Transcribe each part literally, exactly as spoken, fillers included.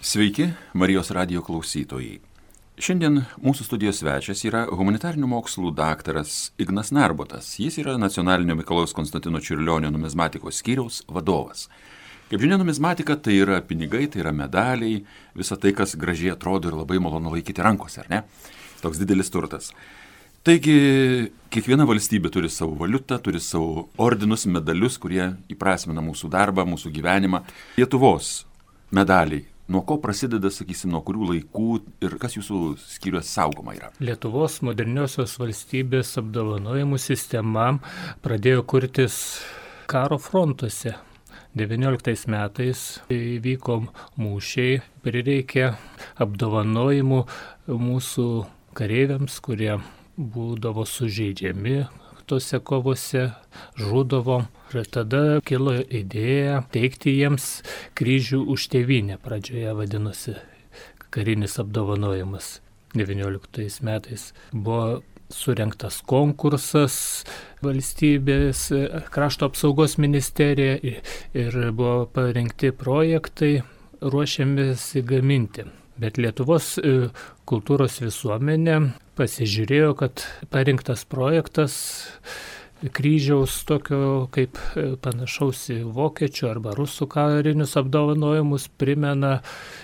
Sveiki, Marijos radijo klausytojai. Šiandien mūsų studijos svečias yra humanitarinių mokslų daktaras Ignas Narbutas. Jis yra Nacionalinio Mikalojaus Konstantino Čiurlionio numizmatikos skyriaus vadovas. Kaip žinia, numizmatika tai yra pinigai, tai yra medaliai, visa tai, kas gražiai atrodo ir labai malonu laikyti rankose, ar ne? Toks didelis turtas. Taigi, kiekviena valstybė turi savo valiutą, turi savo ordinus, medalius, kurie įprasmina mūsų darbą, mūsų gyvenimą. Lietuvos medaliai. Nuo ko prasideda, sakysim, nuo kurių laikų ir kas jūsų skyriuose saugoma yra? Lietuvos moderniosios valstybės apdovanojimų sistema pradėjo kurtis karo frontuose. devynioliktais metais įvyko mūšiai, prireikė apdovanojimų mūsų kareiviams, kurie būdavo sužeidžiami tose kovose, žudavo. Ir tada kilo idėja teikti jiems kryžių už tėvynę. Pradžioje vadinosi karinis apdovanojimas. devynioliktais metais buvo surengtas konkursas valstybės krašto apsaugos ministerija ir buvo parengti projektai, ruošiamasi gaminti. Bet Lietuvos kultūros visuomenė pasižiūrėjo, kad parinktas projektas kryžiaus tokio kaip panašaus į vokiečių arba rusų karinius apdovanojimus primena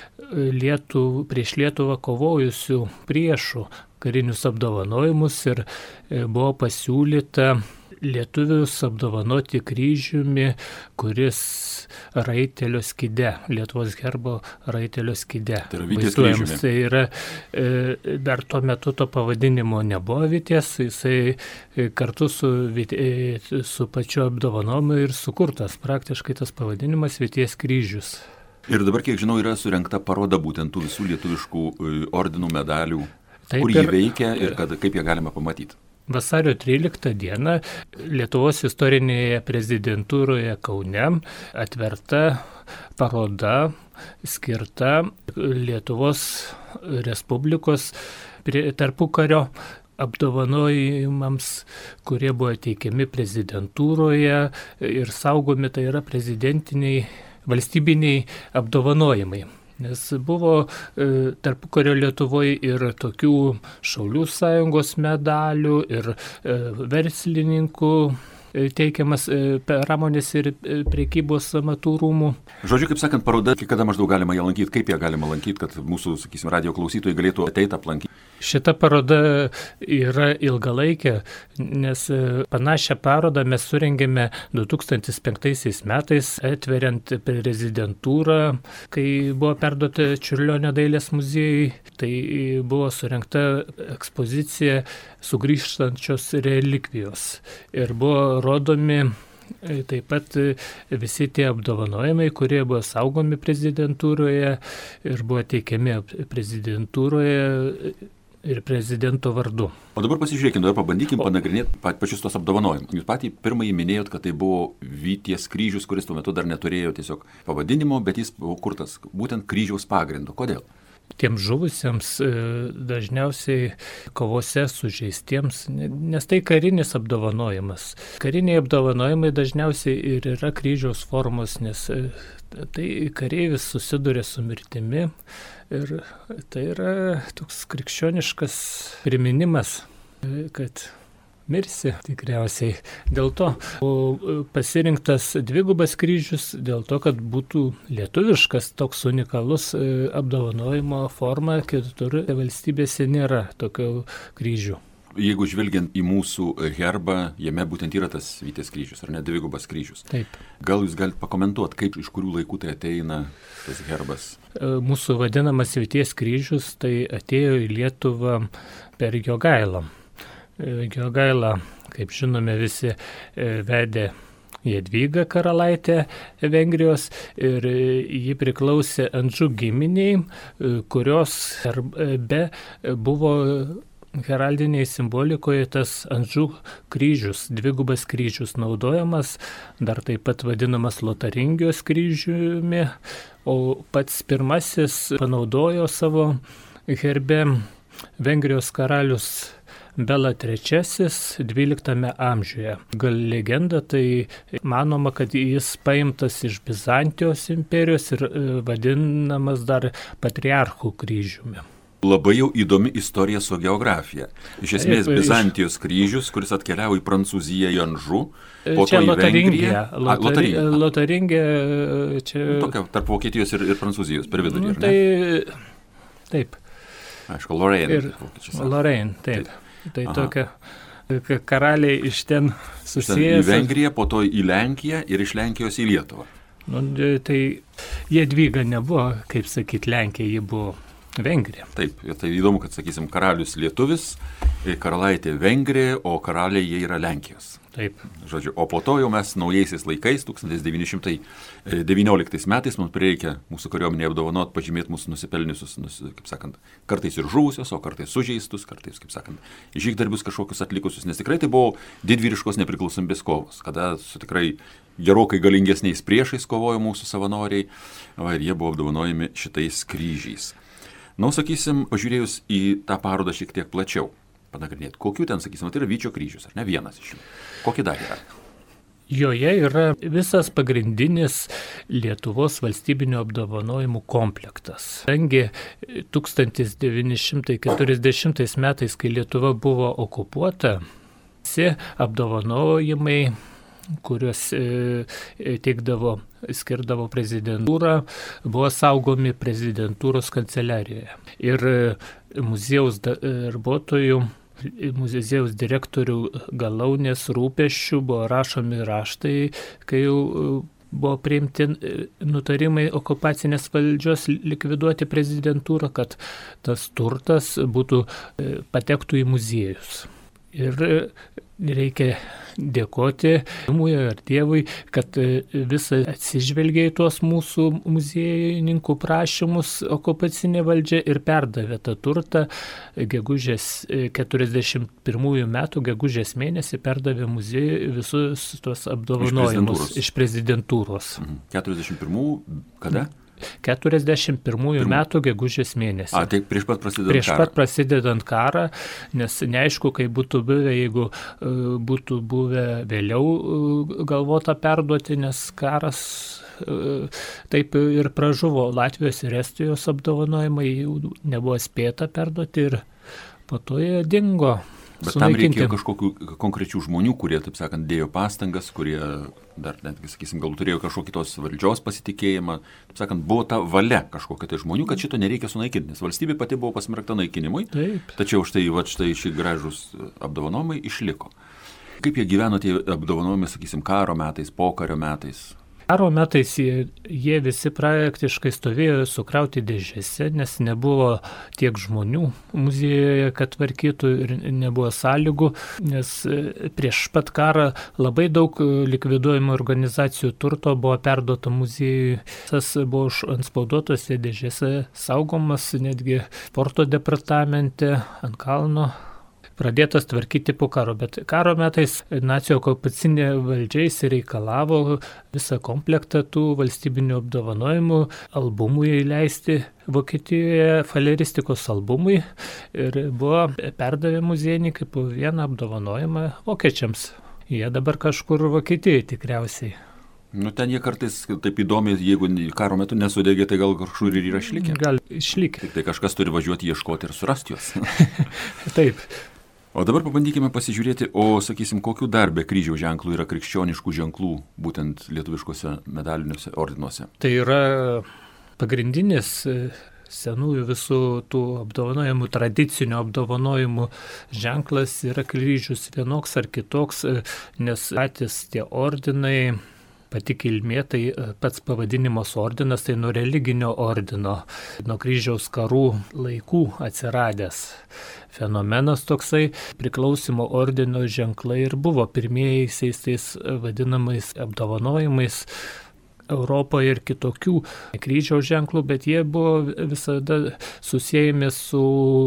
Lietų, prieš Lietuvą kovojusių priešų karinius apdovanojimus ir buvo pasiūlyta lietuvius apdovanoti kryžiumi, kuris raitelio skide, Lietuvos herbo raitelio skide. Tai yra Vyties kryžiumi. Tai yra, e, dar tuo metu to pavadinimo nebuvo Vyties, jisai kartu su, e, su pačiu apdovanojimu ir sukurtas praktiškai tas pavadinimas Vyties kryžius. Ir dabar, kiek žinau, yra surengta paroda būtent tų visų lietuviškų ordinų medalių, Taip kur jie ir, veikia ir kad, kaip jie galima pamatyti. Vasario tryliktą dieną Lietuvos istorinėje prezidentūroje Kaune atverta paroda skirta Lietuvos Respublikos tarpukario apdovanojimams, kurie buvo teikiami prezidentūroje ir saugomi, tai yra prezidentiniai valstybiniai apdovanojimai. Nes buvo e, tarpukario Lietuvoje ir tokių Šaulių sąjungos medalių, ir e, verslininkų e, teikiamas e, pramonės ir e, prekybos amatų rūmų. Žodžiu, kaip sakant, paroda, kada maždaug galima ją lankyti, kaip ją galima lankyti, kad mūsų, sakysim, radijo klausytojai galėtų ateiti aplankyti. Šita paroda yra ilgalaikė, nes panašią parodą mes surengėme du tūkstantis penktaisiais metais, atveriant prezidentūrą, kai buvo perduota Čiurlionio dailės muziejui. Tai buvo surengta ekspozicija sugrįžtančios relikvijos ir buvo rodomi taip pat visi tie apdovanojimai, kurie buvo saugomi prezidentūroje ir buvo teikiami prezidentūroje ir prezidento vardu. O dabar pasižiūrėkime, dabar pabandykim panagrinėti pačius tos apdovanojimus. Jūs patį pirmąjį minėjot, kad tai buvo Vyties kryžius, kuris tuo metu dar neturėjo tiesiog pavadinimo, bet jis buvo kurtas būtent kryžiaus pagrindu. Kodėl? Tiems žuvusiems dažniausiai kovose sužeistiems, nes tai karinis apdovanojimas. Kariniai apdovanojimai dažniausiai ir yra kryžiaus formos, nes tai kareivis susiduria su mirtimi ir tai yra toks krikščioniškas priminimas, kad mirsi tikriausiai. Dėl to pasirinktas dvigubas kryžius, dėl to, kad būtų lietuviškas toks unikalus apdovanojimo forma, kitur valstybėse nėra tokio kryžių. Jeigu žvelgiant į mūsų herbą, jame būtent yra tas Vyties kryžius, ar ne dvigubas kryžius. Taip. Gal jūs galite pakomentuoti, kaip iš kurių laikų tai ateina tas herbas? Mūsų vadinamas Vyties kryžius tai atėjo į Lietuvą per Jogailą. Jogaila, kaip žinome, visi vedė Jadvyga karalaitė Vengrijos ir ji priklausė Anžų giminiai, kurios herbe buvo heraldinėje simbolikoje tas Anžų kryžius, dvigubas kryžius naudojamas, dar taip pat vadinamas Lotaringijos kryžiumi, o pats pirmasis panaudojo savo herbe Vengrijos karalius Bela trečiasis dvyliktame amžiuje. Gal legenda, tai manoma, kad jis paimtas iš Bizantijos imperijos ir vadinamas dar patriarchų kryžiumi. Labai jau įdomi istorija su geografija. Iš esmės, Bizantijos kryžius, kuris atkeliavo į Prancūziją, į Anžu, po to į Vengriją. Lotaringija. Lotaringija čia... Tokia tarp Vokietijos ir, ir Prancūzijos per vidurį, nu, tai... ne? Taip. Aišku, Lorraine. Ir... Lorraine, taip. taip. Tai Aha. Tokia karaliai iš ten susijęs. Į Vengriją, po to į Lenkiją ir iš Lenkijos į Lietuvą. Nu, tai Jadvyga nebuvo, kaip sakyt, Lenkija, ji buvo Vengrija. Taip, ir tai įdomu, kad, sakysim, karalius lietuvis, karalaitė Vengrija, o karaliai jie yra Lenkijos. Taip. Žodžiu, o po to jau mes naujaisiais laikais, tūkstantis devyni šimtai devynioliktais metais, mums prireikia mūsų kariuomenėje apdovanot, pažymėti mūsų nusipelniusius, nus, kaip sakant, kartais ir žuvusios, o kartais sužeistus, kartais, kaip sakant, žygdarbius kažkokius atlikusius, nes tikrai tai buvo didvyriškos nepriklausomybės kovos, kada su tikrai gerokai galingesniais priešais kovojo mūsų savanoriai, va, ir jie buvo apdovanojami šitais kryžiais. Na, sakysim, pažiūrėjus į tą parodą šiek tiek plačiau, panagrinėti, kokių ten, sakysim, tai yra Vyčio kryžius, ar ne vienas iš jų. Kokį dar yra? Joje yra visas pagrindinis Lietuvos valstybinio apdovanojimų komplektas. Kadangi tūkstantis devyni šimtai keturiasdešimtais metais, kai Lietuva buvo okupuota, visi apdovanojimai, kuriuos e, teikdavo, skirdavo prezidentūra, buvo saugomi prezidentūros kanceliarijoje. Ir muziejaus darbuotojų, muziejaus direktorių Galaunės rūpesčių buvo rašomi raštai, kai jau buvo priimti nutarimai okupacinės valdžios likviduoti prezidentūrą, kad tas turtas būtų patektų į muziejus. Ir reikia dėkoti Dievui ar Dievui, kad visą atsižvelgė į tuos mūsų muziejininkų prašymus okupacinė valdžia ir perdavė tą turtą gegužės keturiasdešimt pirmųjų metų, gegužės mėnesį perdavė muziejui visus tuos apdovanojimus iš prezidentūros. keturiasdešimt pirmų kada? keturiasdešimt pirmųjų metų gegužės mėnesį. A, tai prieš pat prasidedant prieš karą. Prieš pat prasidedant karą, nes neaišku, kaip būtų buvę, jeigu uh, būtų buvę vėliau uh, galvota perduoti, nes karas uh, taip ir pražuvo Latvijos ir Estijos apdovanojimai, jau nebuvo spėta perduoti ir po to jie dingo. Bet tam reikėjo kažkokių konkrečių žmonių, kurie, taip sakant, dėjo pastangas, kurie dar, netgi, sakysim, gal turėjo kažkokį tos valdžios pasitikėjimą. Taip sakant, buvo ta valia kažkokia tai žmonių, kad šito nereikia sunaikinti, nes valstybė pati buvo pasmerkta naikinimui. Taip. Tačiau štai, va, štai šį gražus apdovanojimai išliko. Kaip jie gyveno tie apdovanojimai, sakysim, karo metais, pokario metais? Karo metais jie, jie visi praktiškai stovėjo sukrauti dėžėse, nes nebuvo tiek žmonių muziejuje, kad tvarkytų ir nebuvo sąlygų, nes prieš pat karą labai daug likviduojamų organizacijų turto buvo perduota muziejui. Tas buvo antspauduotose dėžėse saugomas netgi sporto departamente ant kalno. Pradėtas tvarkyti po karo, bet karo metais nacių okupacinė valdžia įsireikalavo visą komplektą tų valstybinių apdovanojimų albumui įleisti Vokietijoje, faleristikos albumui, ir buvo perdavę muziejininkai po vieną apdovanojimą vokiečiams. Jie dabar kažkur Vokietijoje tikriausiai. Nu, ten jie kartais taip įdomiai, jeigu karo metu nesudegė, tai gal kažkur ir yra išlikę. Gal išlikę. Tik tai kažkas turi važiuoti ieškoti ir surasti juos. Taip. O dabar pabandykime pasižiūrėti, o, sakysim, kokių dar be kryžiaus ženklų yra krikščioniškų ženklų, būtent lietuviškose medaliniuose ordinuose. Tai yra pagrindinis senųjų visų tų apdovanojimų, tradicinių apdovanojimų ženklas yra kryžius vienoks ar kitoks, nes patys tie ordinai, pati kilmė, tai pats pavadinimas ordinas, tai nuo religinio ordino, nuo kryžiaus karų laikų atsiradęs fenomenas toksai. Priklausimo ordino ženklai ir buvo pirmiejaisiais tais vadinamais apdovanojimais Europoje ir kitokių kryžiaus ženklų, bet jie buvo visada susijęmi su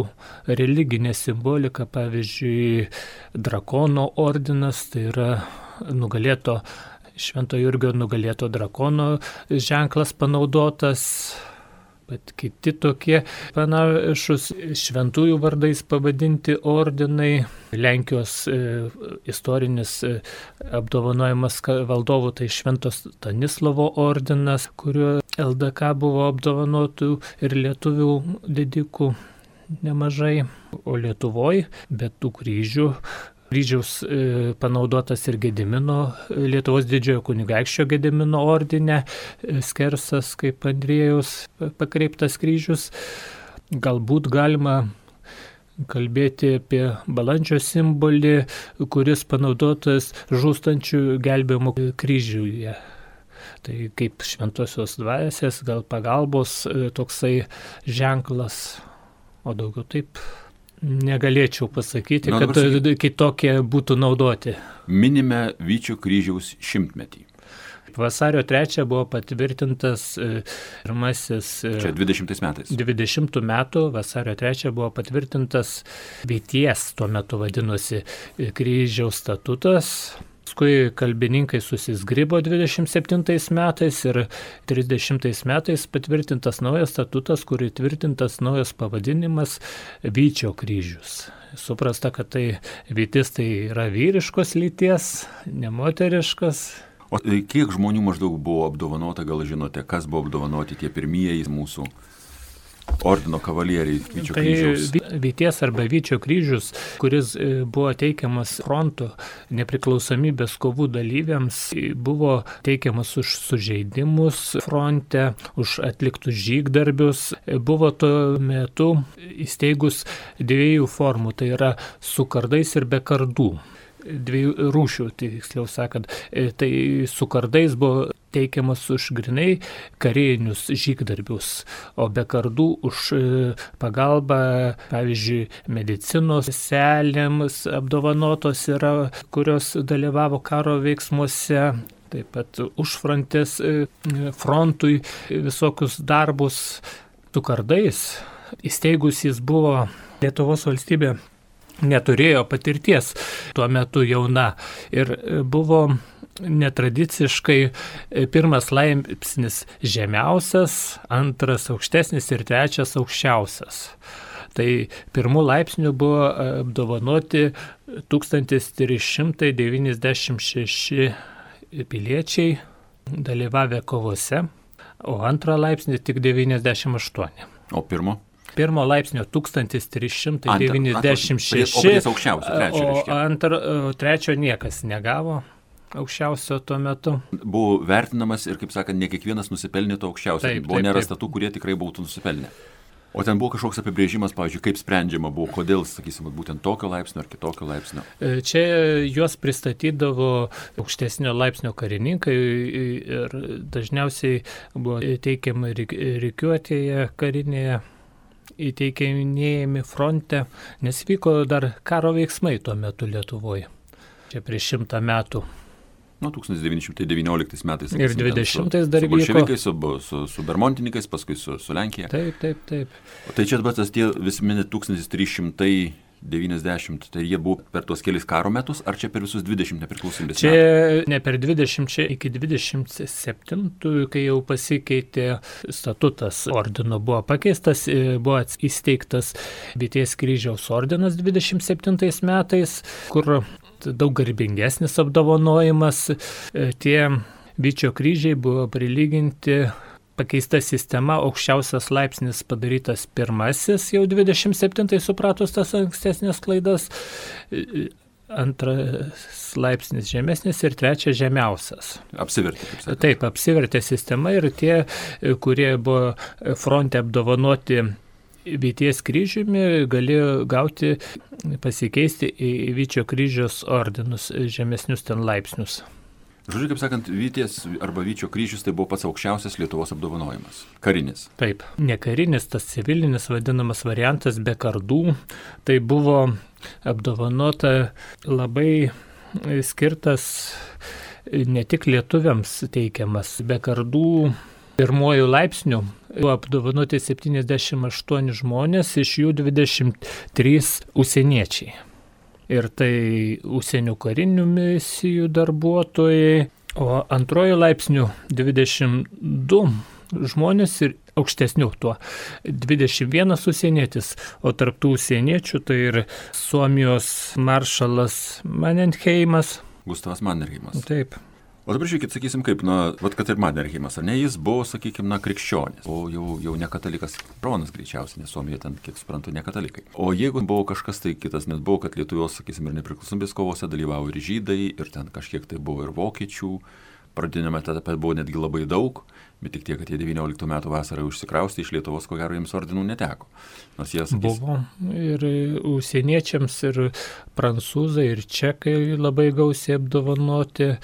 religinė simbolika. Pavyzdžiui, drakono ordinas, tai yra nugalėto Švento Jurgio nugalėto drakono ženklas panaudotas. Bet kiti tokie panašus šventųjų vardais pavadinti ordinai. Lenkijos e, istorinis e, apdovanojimas valdovų tai Švento Stanislovo ordinas, kuriuo L D K buvo apdovanotų ir lietuvių didikų nemažai. O Lietuvoje, bet tų kryžių, kryžiaus e, panaudotas ir Gedimino, Lietuvos didžiojo kunigaikščio Gedimino ordine, e, skersas kaip Andriejaus pakreiptas kryžius. Galbūt galima kalbėti apie balandžio simbolį, kuris panaudotas žūstančių gelbėjimo kryžiuje. Tai kaip šventosios dvasios, gal pagalbos e, toksai ženklas, o daugiau taip negalėčiau pasakyti, Na, kad sakyk... kitokie būtų naudoti. Minime Vyčio kryžiaus šimtmetį. Vasario trečią buvo patvirtintas pirmasis... Čia dvidešimtais metais. dvidešimtų metų vasario trečią buvo patvirtintas Vyties, tuo metu vadinosi, kryžiaus statutas. Paskui kalbininkai susizgribo dvidešimt septintais metais ir trisdešimtais metais patvirtintas naujas statutas, kur įtvirtintas naujas pavadinimas Vyčio kryžius. Suprasta, kad tai Vytis tai yra vyriškos lyties, ne moteriškas. O kiek žmonių maždaug buvo apdovanota, gal žinote, kas buvo apdovanoti tie pirmieji mūsų ordino kavalieriai Vyčio tai kryžiaus? Vyties arba Vyčio kryžius, kuris buvo teikiamas fronto nepriklausomybės kovų dalyviams, buvo teikiamas už sužeidimus fronte, už atliktus žygdarbius. Buvo tuo metu įsteigus dviejų formų, tai yra su kardais ir be kardų. Dviejų rūšių, tiksliau sakant. Tai su kardais buvo teikiamas už grinai karinius žygdarbius, o be kardų už pagalbą, pavyzdžiui, medicinos seselėms apdovanotos yra, kurios dalyvavo karo veiksmuose, taip pat užfrontės frontui visokius darbus. Su kardais įsteigus jis buvo Lietuvos valstybė neturėjo patirties tuo metu jauna ir buvo netradiciškai pirmas laipsnis žemiausias, antras aukštesnis ir trečias aukščiausias. Tai pirmų laipsnių buvo apdovanoti tūkstantis trys šimtai devyniasdešimt šeši piliečiai dalyvavę kovose, o antrą laipsnį tik devyniasdešimt aštuoni. O pirmo? Pirmo laipsnio tūkstantis trys šimtai devyniasdešimt šeši, o paties aukščiausio, trečio, o antro, trečio niekas negavo aukščiausio tuo metu. Buvo vertinamas ir, kaip sakant, ne kiekvienas nusipelnė to aukščiausio. Taip, buvo taip, nerasta taip. tų, kurie tikrai būtų nusipelnę. O ten buvo kažkoks apibrėžimas, pavyzdžiui, kaip sprendžiama buvo, kodėl, sakysim, būtent tokio laipsnio ar kitokio laipsnio. Čia juos pristatydavo aukštesnio laipsnio karininkai ir dažniausiai buvo teikiama rikiuotėje karinėje, įteikinėjami fronte, nes vyko dar karo veiksmai tuo metu Lietuvoje. Čia prieš šimtą metų. Nu, tūkstantis devyni šimtai devynioliktais metais. Ir dvidešimtais dar vyko. Su bolševikais, su, su, su bermontininkais, paskui su, su Lenkija. Taip, taip, taip. O tai čia dabar tas tie visi mini tūkstantis trys šimtai devyniasdešimt, tai jie buvo per tuos kelis karo metus, ar čia per visus dvidešimt nepriklausomybės metų? Čia ne per dvidešimt, čia iki dvidešimt septintų, kai jau pasikeitė statutas ordino, buvo pakeistas, buvo įsteigtas Vyties kryžiaus ordinas dvidešimt septintais metais, kur daug garbingesnis apdovanojimas. Tie Vyčio kryžiai buvo prilyginti, pakeista sistema, aukščiausias laipsnis padarytas pirmasis, jau dvidešimt septintais supratus tas ankstesnės klaidas, antras laipsnis žemesnis ir trečias žemiausias. Apsivertė, kaip sakė. Taip, apsivertė sistema ir tie, kurie buvo fronte apdovanoti Vyties kryžiumi, galėjo gauti, pasikeisti į Vyčio kryžiaus ordinus, žemesnius ten laipsnius. Žodžiu, kaip sakant, Vyties arba Vyčio kryžius tai buvo pats aukščiausias Lietuvos apdovanojimas. Karinis. Taip, ne karinis, tas civilinis vadinamas variantas be kardų. Tai buvo apdovanota labai skirtas ne tik lietuviams teikiamas be kardų. Pirmojų laipsnių buvo apdovanoti septyniasdešimt aštuoni žmonės, iš jų dvidešimt trys užsieniečiai. Ir tai užsienio karinių misijų darbuotojai, o antrojų laipsnių dvidešimt du žmonės ir aukštesniu tuo. dvidešimt vienas užsienietis, o tarptų užsieniečių tai ir Suomijos maršalas Mannerheimas. Gustavas Mannerheimas. Taip. O dabar žiūrėkit, sakysim kaip, na, vat kad ir Mannerheimas, ar ne, jis buvo, sakykim, na, krikščionis, o jau, jau ne katalikas, Ronas greičiausiai, nes Suomijoje ten, kiek suprantu, ne katalikai. O jeigu buvo kažkas tai kitas, nes buvo, kad Lietuvos, sakysim, ir nepriklausomybės kovose dalyvavo ir žydai, ir ten kažkiek tai buvo ir vokiečių, pradinėme etape buvo netgi labai daug, bet tik tiek, kad jie devynioliktų metų vasarą užsikraustė iš Lietuvos, ko gero jiems ordinų neteko. Nors jie, sakys... Buvo ir užsieniečiams, ir prancūzai, ir čekai labai gausiai apdovanoti.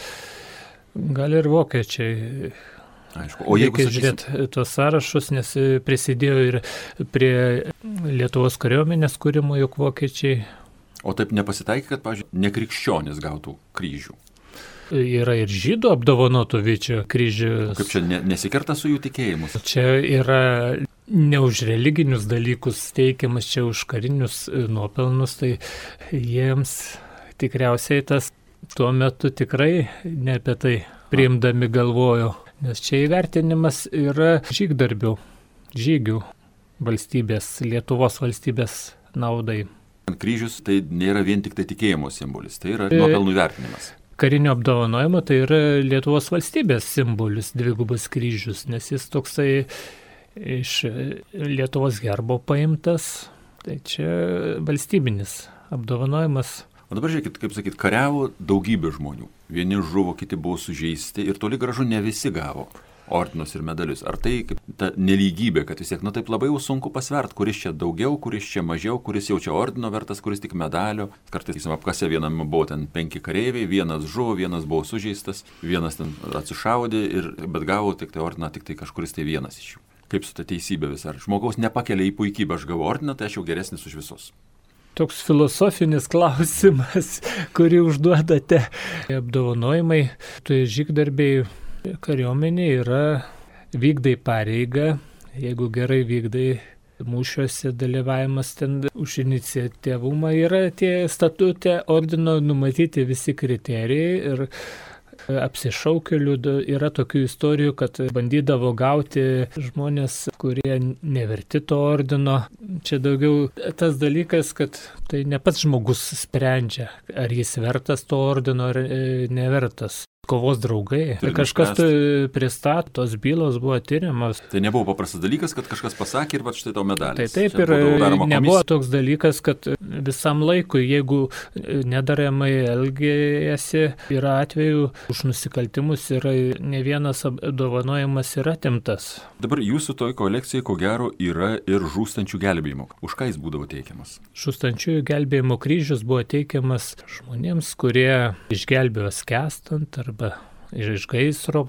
Gal ir vokiečiai. Aišku. O jeigu sakysim... žiūrėti tos sąrašus, nes prisidėjo ir prie Lietuvos kariuomenės kūrimo, juk vokiečiai. O taip nepasitaikė, kad, pavyzdžiui, nekrikščionis gautų kryžių? Yra ir žydų apdovanotų Vyčio kryžius. Kaip čia ne, nesikerta su jų tikėjimus? Čia yra ne už religinius dalykus teikiamas, čia už karinius nuopelnus, tai jiems tikriausiai tas tuo metu tikrai ne apie tai priimdami galvojo, nes čia įvertinimas yra žygdarbių, žygių valstybės, Lietuvos valstybės naudai. Kryžius tai nėra vien tik tai tikėjimo simbolis, tai yra nuopelnų įvertinimas. Karinio apdovanojimo tai yra Lietuvos valstybės simbolis, dvigubas kryžius, nes jis toksai iš Lietuvos herbo paimtas, tai čia valstybinis apdovanojimas. O dabar žiūrėkit, kaip sakyt, kariavo daugybė žmonių. Vieni žuvo, kiti buvo sužeisti ir toli gražu ne visi gavo ordinus ir medalius. Ar tai kaip ta nelygybė, kad vis tiek, nu taip labai jau sunku pasvert, kuris čia daugiau, kuris čia mažiau, kuris jau čia ordino vertas, kuris tik medalio. Kartais, sakysim, apkase vienam buvo ten penki kareiviai, vienas žuvo, vienas buvo sužeistas, vienas ten atsišaudė, ir, bet gavo tik tai ordiną, tik tai kažkuris tai vienas iš jų. Kaip su ta teisybė vis ar žmogaus nepakelia į puikybę, aš gavau ordiną, tai aš jau geresnis už visus. Toks filosofinis klausimas, kurį užduodate. Apdovanojimai, tai žygdarbiai kariuomenė yra vykdai pareigą, jeigu gerai vykdai mūšiuose dalyvavimas ten už iniciatyvumą, yra tie statute ordino numatyti visi kriterijai ir apsišaukėlių yra tokių istorijų, kad bandydavo gauti žmonės, kurie neverti to ordino. Čia daugiau tas dalykas, kad tai ne pats žmogus sprendžia, ar jis vertas to ordino ar nevertas. Kovos draugai. Tai kažkas pristato, tos bylos buvo tyriamos. Tai nebuvo paprastas dalykas, kad kažkas pasakė ir va štai tau medalis. Tai taip, ir nebuvo toks dalykas, kad visam laikui, jeigu nedaramai elgėsi, yra atveju už nusikaltimus yra ne vienas apdovanojimas yra atimtas. Dabar jūsų toj kolekcijai, ko gero, yra ir žūstančių gelbėjimo. Už ką jis būdavo teikiamas? Žūstančių gelbėjimo kryžius buvo teikiamas žmonėms, kurie išgelbėjo skęstant ar arba iš gaisro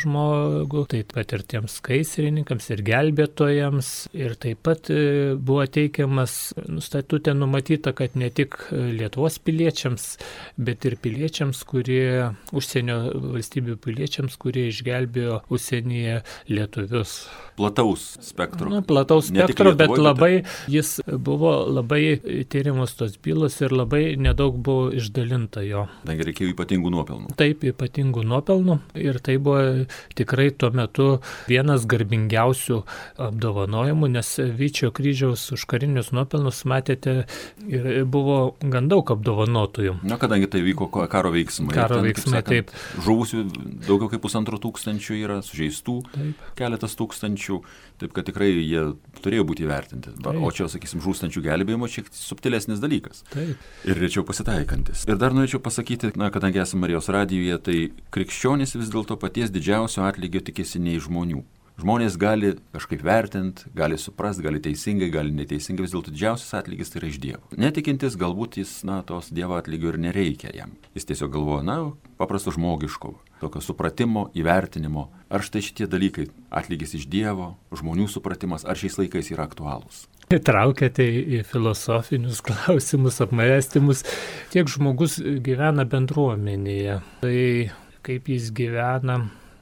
žmogų, taip pat ir tiems gaisrininkams ir gelbėtojams. Ir taip pat buvo teikiamas, statute numatyta, kad ne tik Lietuvos piliečiams, bet ir piliečiams, kurie, užsienio valstybių piliečiams, kurie išgelbėjo užsienyje lietuvius. Plataus spektro. Nu, plataus spektro, bet labai, jis buvo labai tyrimos tos bylos ir labai nedaug buvo išdalinta jo. Taigi reikėjo ypatingų nuopelnų. Taip, ypatingų nuopelnų. Ir tai buvo tikrai tuo metu vienas garbingiausių apdovanojimų, nes Vyčio kryžiaus už karinius nuopelnus, matėte, ir buvo gan daug apdovanotųjų. Na, kadangi tai vyko karo veiksmai. Karo ten, veiksmai, sakant, taip. Žuvusių daugiau kaip pusantro tūkstančių yra, sužeistų taip. Keletas tūkstančių, taip kad tikrai jie turėjo būti įvertinti. Taip. O čia, sakysim, žūstančių gelbėjimo šiek tiek subtilesnis dalykas. Taip. Ir rečiau pasitaikantis. Ir dar norėčiau pasakyti, na, kadangi esame Marijos radijuje, tai krikščionys vis dėlto paties didžiausio atlygio tikisi ne iš žmonių. Žmonės gali kažkaip vertinti, gali suprasti, gali teisingai, gali neteisingai, vis dėlto didžiausias atlygis tai yra iš Dievo. Netikintis, galbūt jis, na, tos Dievo atlygio ir nereikia jam. Jis tiesiog galvoja, na, paprasto žmogiško, tokio supratimo, įvertinimo. Ar štai šitie dalykai, atlygis iš Dievo, žmonių supratimas, ar šiais laikais yra aktualūs? Traukėte į filosofinius klausimus, apmąstymus. Tiek žmogus gyvena bendruomenėje. Tai kaip jis gyvena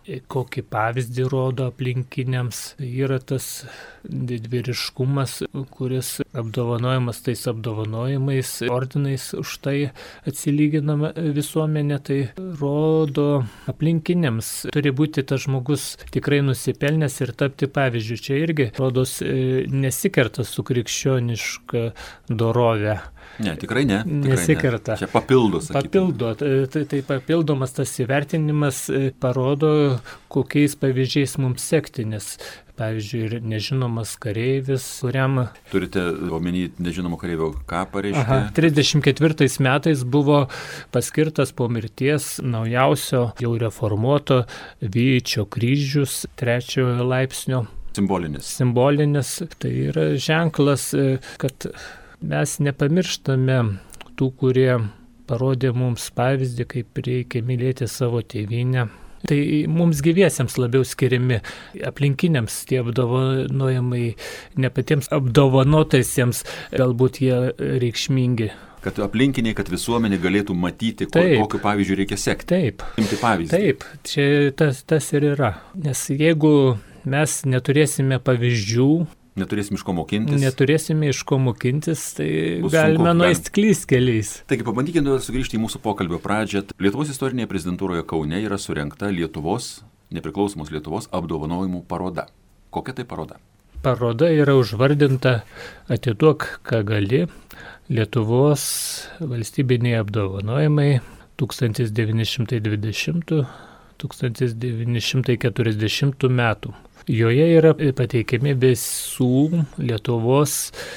kokį pavyzdį rodo aplinkiniams. Yra tas didvyriškumas, kuris apdovanojamas tais apdovanojimais, ordinais už tai atsilyginama visuomenė, tai rodo aplinkiniams. Turi būti tas žmogus tikrai nusipelnęs ir tapti pavyzdžiu. Čia irgi rodos nesikerta su krikščioniška dorove. Ne, tikrai ne. Tikrai Nesikerta. Ne. Čia papildo, sakytum. Papildo. Tai, tai papildomas tas įvertinimas parodo, kokiais pavyzdžiais mums sekti, nes pavyzdžiui, ir nežinomas kareivis, kuriam... Turite omeny nežinomo kareivio kapą, reiškia? Aha, trisdešimt ketvirtais metais buvo paskirtas po mirties naujausio jau reformuoto Vyčio kryžius trečiojo laipsnio. Simbolinis. Simbolinis. Tai yra ženklas, kad mes nepamirštame tų, kurie parodė mums pavyzdį, kaip reikia mylėti savo tėvynę. Tai mums gyviesiems labiau skiriami, aplinkiniams tie apdovanojimai, ne patiems apdovanotaisiems, galbūt jie reikšmingi. Kad aplinkiniai, kad visuomenė galėtų matyti, ko, kokiu pavyzdžiu reikia sekti. Taip. Imti pavyzdį. Taip, čia tas, tas ir yra. Nes jeigu mes neturėsime pavyzdžių, Neturėsime iš ko mokintis. Neturėsime iš ko mokintis, tai bus galime nueiti klys keliais. Taigi pabandykime sugrįžti į mūsų pokalbio pradžią. Lietuvos istorinėje prezidentūroje Kaune yra surengta Lietuvos, nepriklausomos Lietuvos apdovanojimų paroda. Kokia tai paroda? Paroda yra užvardinta Atiduok, ką gali. Lietuvos valstybiniai apdovanojimai tūkstantis devyni šimtai dvidešimtų - tūkstantis devyni šimtai keturiasdešimtų metų. Joje yra pateikiami visų Lietuvos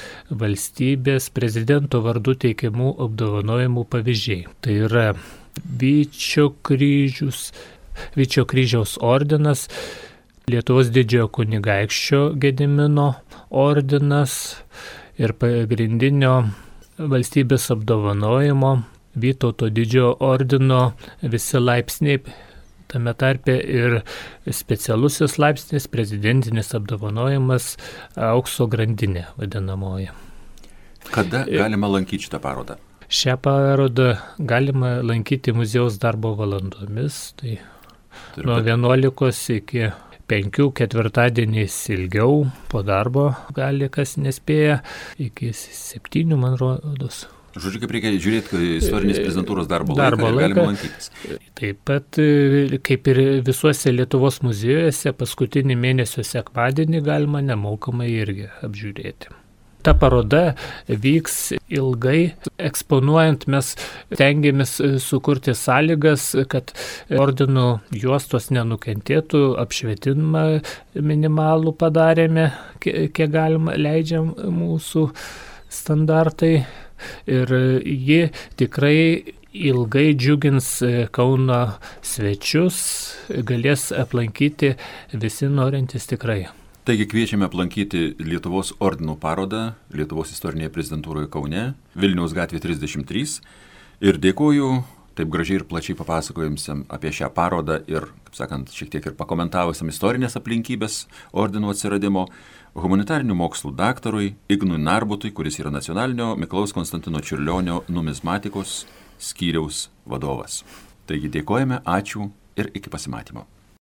valstybės prezidento vardu teikiamų apdovanojimų pavyzdžiai. Tai yra Vyčio kryžius, Vyčio kryžiaus ordinas, Lietuvos didžiojo kunigaikščio Gedimino ordinas ir pagrindinio valstybės apdovanojimo Vytauto didžiojo ordino visi laipsniai. Tame tarpe ir specialusis laipsnis, prezidentinis apdovanojimas, aukso grandinė vadinamoji. Kada galima lankyti šitą parodą? Šią parodą galima lankyti muziejaus darbo valandomis, tai Turbūt. nuo vienuolikos iki penkių, ketvirtadieniais ilgiau po darbo gali kas nespėja, iki septynių man rodos. Žodžiu, kaip reikia žiūrėti istorinės prezidentūros darbo, darbo laiką ir laiką. galima lankytis. Taip pat, kaip ir visuose Lietuvos muziejuose, paskutinį mėnesio sekmadienį galima nemokamai irgi apžiūrėti. Ta paroda vyks ilgai, eksponuojant mes tengiamės sukurti sąlygas, kad ordinų juostos nenukentėtų, apšvietimą minimalų padarėme, kiek galima leidžiam mūsų standartai. Ir ji tikrai ilgai džiugins Kauno svečius, galės aplankyti visi norintys tikrai. Taigi kviečiame aplankyti Lietuvos ordinų parodą Lietuvos istorinėje prezidentūroje Kaune, Vilniaus gatvė trisdešimt trys. Ir dėkoju taip gražiai ir plačiai papasakojimsiam apie šią parodą ir, kaip sakant, šiek tiek ir pakomentavusiam istorinės aplinkybės ordinų atsiradimo humanitarinių mokslų daktarui Ignui Narbutui, kuris yra Nacionalinio Mikalojaus Konstantino Čiurlionio numizmatikos skyriaus vadovas. Taigi dėkojame, ačiū ir iki pasimatymo.